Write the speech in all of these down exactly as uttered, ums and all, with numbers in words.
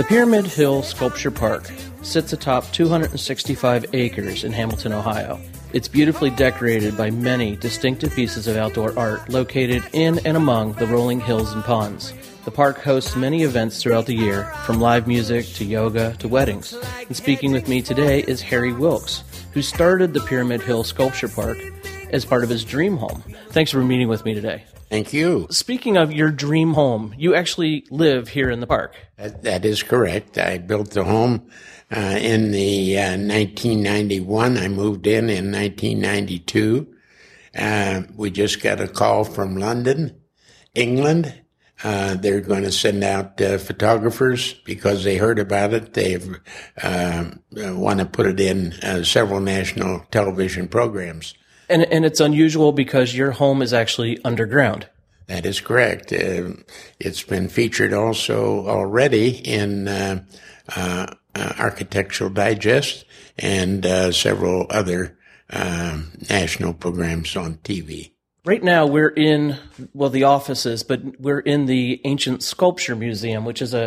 The Pyramid Hill Sculpture Park sits atop two hundred sixty-five acres in Hamilton, Ohio. It's beautifully decorated by many distinctive pieces of outdoor art located in and among the rolling hills and ponds. The park hosts many events throughout the year, from live music to yoga to weddings. And speaking with me today is Harry Wilkes, who started the Pyramid Hill Sculpture Park as part of his dream home. Thanks for meeting with me today. Thank you. Speaking of your dream home, you actually live here in the park. That, that is correct. I built the home uh, in the uh, nineteen ninety-one. I moved in in nineteen ninety-two. Uh, we just got a call from London, England. Uh, they're going to send out uh, photographers because they heard about it. They uh, want to put it in uh, several national television programs. And and it's unusual because your home is actually underground. That is correct. Uh, it's been featured also already in uh, uh, uh, Architectural Digest and uh, several other uh, national programs on T V. Right now we're in, well, the offices, but we're in the Ancient Sculpture Museum, which is a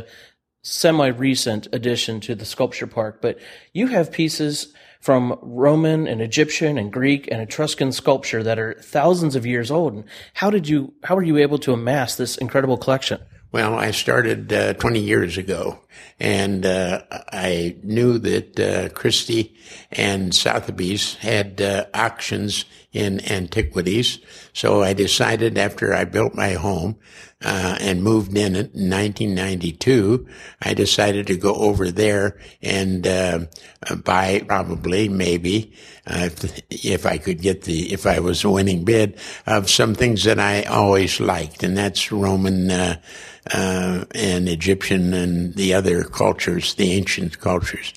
semi-recent addition to the sculpture park. But you have pieces from Roman and Egyptian and Greek and Etruscan sculpture that are thousands of years old. And how did you, how were you able to amass this incredible collection? Well, I started uh, twenty years ago, and uh, I knew that uh, Christie and Sotheby's had uh, auctions in antiquities. So I decided after I built my home uh, and moved in in nineteen ninety-two, I decided to go over there and uh, buy probably, maybe, uh, if, if I could get the, if I was a winning bid, of some things that I always liked, and that's Roman uh, uh, and Egyptian and the other cultures, the ancient cultures.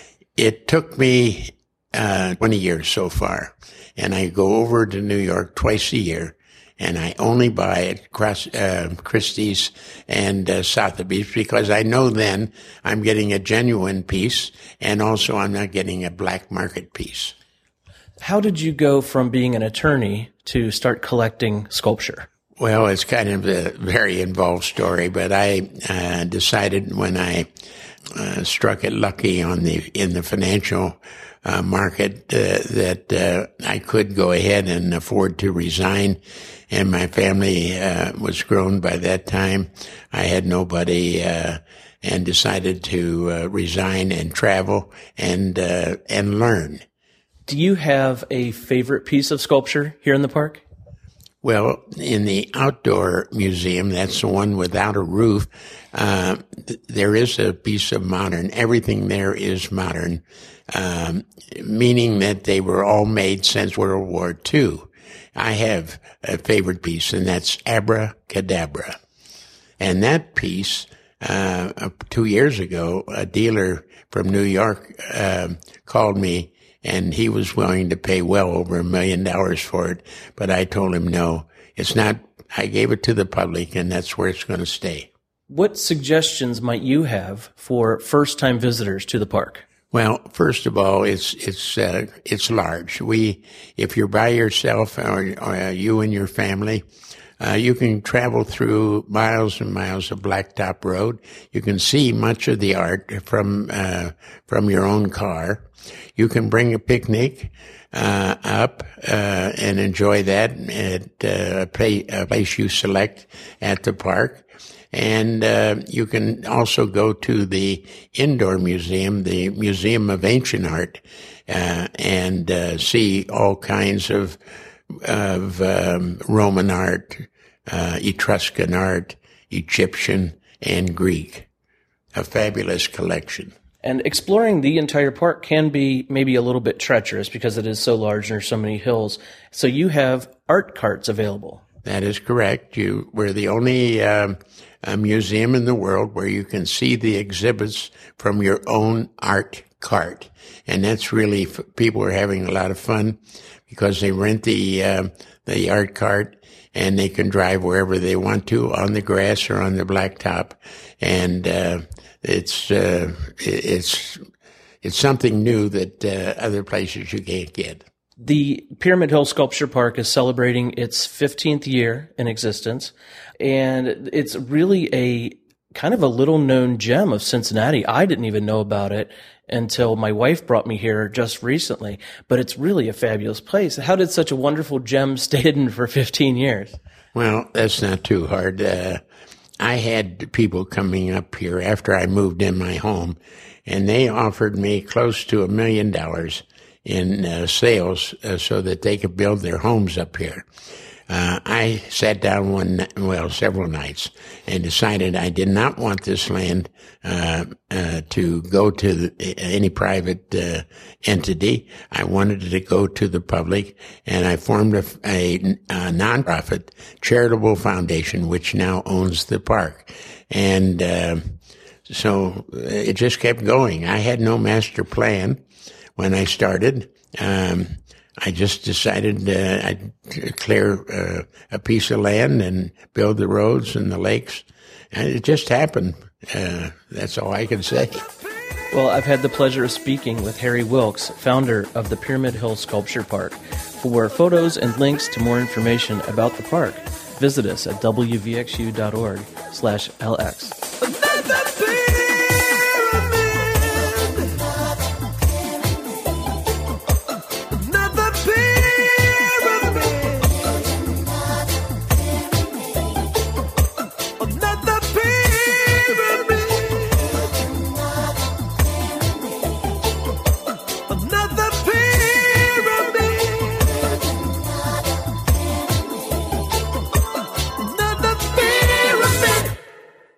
It took me uh twenty years so far, and I go over to New York twice a year, and I only buy at Cross, uh, Christie's and uh, Sotheby's because I know then I'm getting a genuine piece, and also I'm not getting a black market piece. How did you go from being an attorney to start collecting sculpture? Well, it's kind of a very involved story, but I uh, decided when I uh, struck it lucky on the in the financial uh, market uh, that uh, I could go ahead and afford to resign, and my family uh, was grown by that time. I had nobody, uh, and decided to uh, resign and travel and uh, and learn. Do you have a favorite piece of sculpture here in the park? Well, in the outdoor museum, that's the one without a roof, uh, th- there is a piece of modern. Everything there is modern, um, meaning that they were all made since World War Two. I have a favorite piece, and that's Abracadabra. And that piece, uh, two years ago, a dealer from New York uh, called me, and he was willing to pay well over a million dollars for it. But I told him, no, it's not. I gave it to the public, and that's where it's going to stay. What suggestions might you have for first-time visitors to the park? Well, first of all, it's it's uh, it's large. We, if you're by yourself or, or you and your family, Uh, you can travel through miles and miles of blacktop road. You can see much of the art from uh, from your own car. You can bring a picnic uh, up uh, and enjoy that at uh, a, pay, a place you select at the park. And uh, you can also go to the indoor museum, the Museum of Ancient Art, uh, and uh, see all kinds of of um, Roman art, uh, Etruscan art, Egyptian, and Greek. A fabulous collection. And exploring the entire park can be maybe a little bit treacherous because it is so large and there's so many hills. So you have art carts available. That is correct. You, we're the only um, uh, museum in the world where you can see the exhibits from your own art cart. And that's really, people are having a lot of fun because they rent the uh, the art cart and they can drive wherever they want to on the grass or on the blacktop. And uh, it's uh, it's it's something new that uh, other places you can't get. The Pyramid Hill Sculpture Park is celebrating its fifteenth year in existence, and it's really a kind of a little-known gem of Cincinnati. I didn't even know about it until my wife brought me here just recently, but it's really a fabulous place. How did such a wonderful gem stay hidden for fifteen years? Well, that's not too hard. Uh, I had people coming up here after I moved in my home, and they offered me close to a million dollars in uh, sales uh, so that they could build their homes up here. Uh, I sat down one, well, several nights and decided I did not want this land uh, uh, to go to the, any private uh, entity. I wanted it to go to the public, and I formed a, a, a nonprofit charitable foundation which now owns the park. And uh, so it just kept going. I had no master plan when I started. Um, I just decided uh, I'd clear uh, a piece of land and build the roads and the lakes. And it just happened. Uh, that's all I can say. Well, I've had the pleasure of speaking with Harry Wilkes, founder of the Pyramid Hill Sculpture Park. For photos and links to more information about the park, visit us at w v x u dot org slash l x.